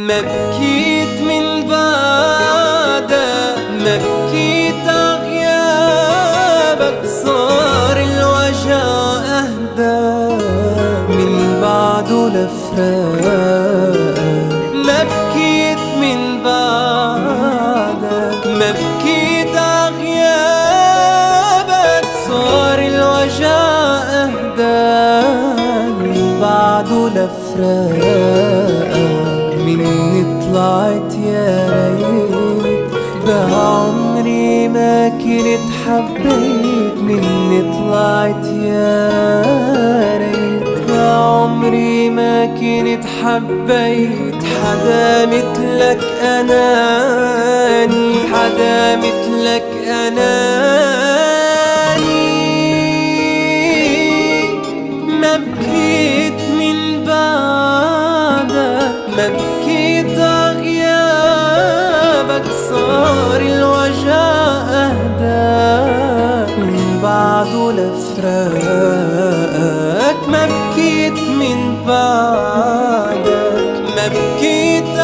ما بكيت من بعدك، ما بكيت عغيابك، صار الوجع أهدى من بعده لفراقك. ما بكيت من بعدك، ما بكيت عغيابك، صار الوجع أهدى من بعده لفراقك. مني طلعت يا ريت بعمري ما كنت حبيت، مني طلعت يا ريت بعمري ما كنت حبيت حدا مثلك أناني، حدا مثلك أناني. ما بكيت من بعدك، ما بكيت عغيابك، صار الوجع أهدى من بعده لفراقك. ما بكيت من بعدك، ما بكيت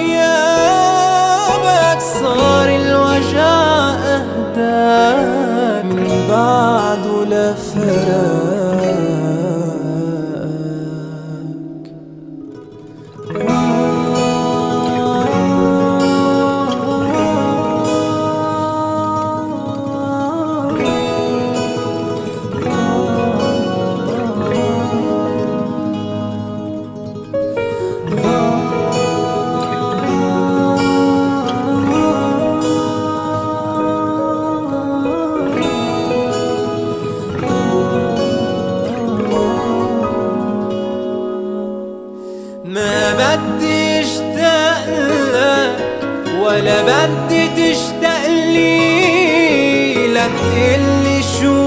عغيابك، صار الوجع أهدى من بعده لفراقك. ما بدي اشتاق لك ولا بدي تشتاق لي، لا تقلي شو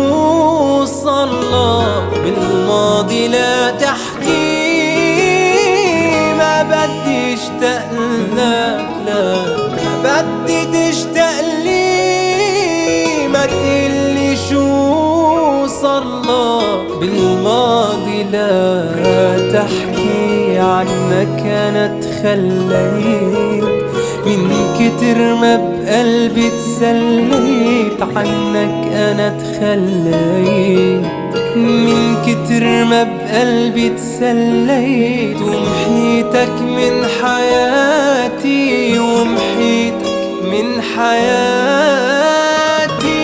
صار بالماضي لا تحكي. ما بدي اشتاق لك، لا ما بدي تشتاق لي، ما تقلي شو صار بالماضي لا تحكي. عنك أنا تخليت من كتر ما بقلبي تسليت، عنك أنا تخليت من كتر ما بقلبي تسليت. ومحيتك من حياتي، ومحيتك من حياتي.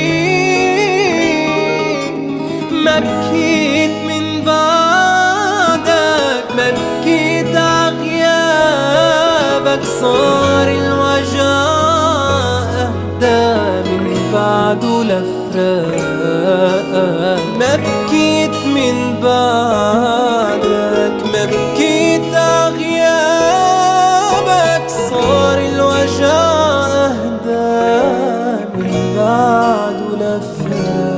ما بكيت من بعدك، ما بكيت عغيابك، صار الوجع أهدى من بعده لفراقك. ما بكيت من بعدك، ما بكيت عغيابك، صار الوجع أهدى من بعده لفراقك.